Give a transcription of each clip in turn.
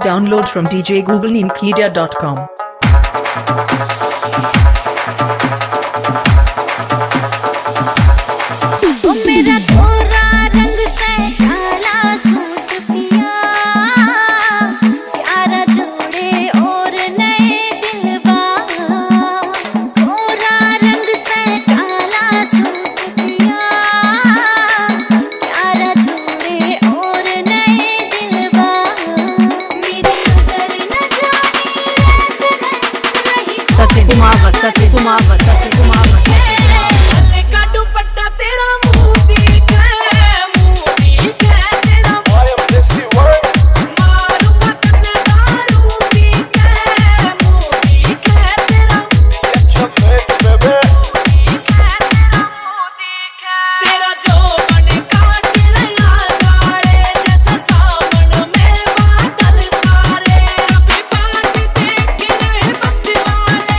Download from djgooglenemedia.com. सच कुमार का दुपट्टा तेरा मोती है तेरा मारूंगा तन्ने दारू पी के मोती है तेरा तेरा जो मन काट रहा सारे जैसे सावन में बादल छारे अभी बात देख रहे बच्चे वाले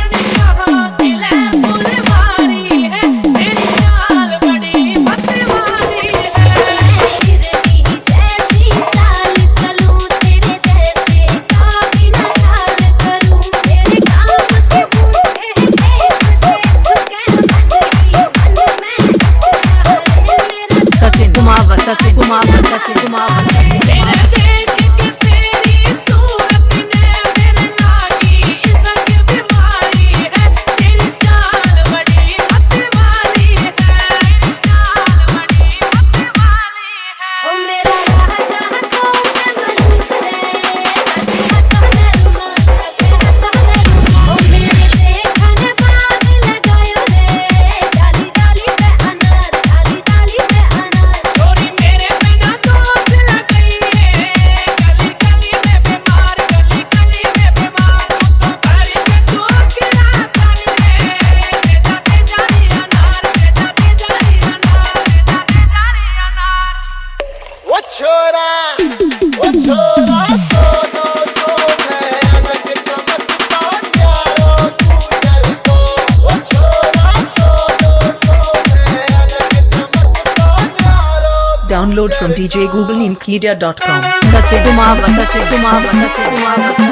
सच कुमार Download from djgooglenemedia.com. सच कुमार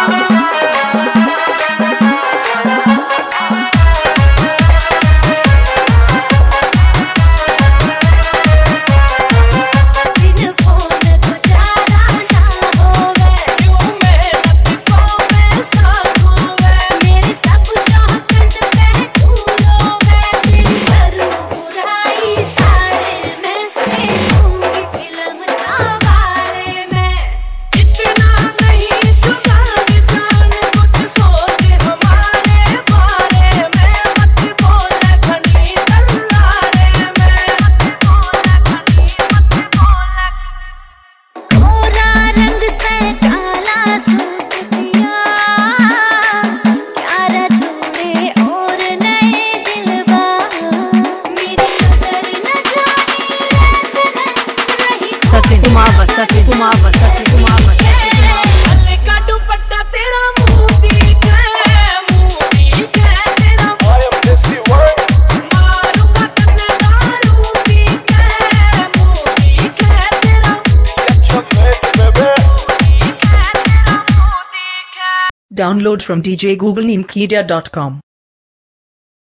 का दुपट्टा तेरा मोती है तेरा मारूंगा तन्ने दारू पी के मोती है तेरा Download from djgooglenemedia.com.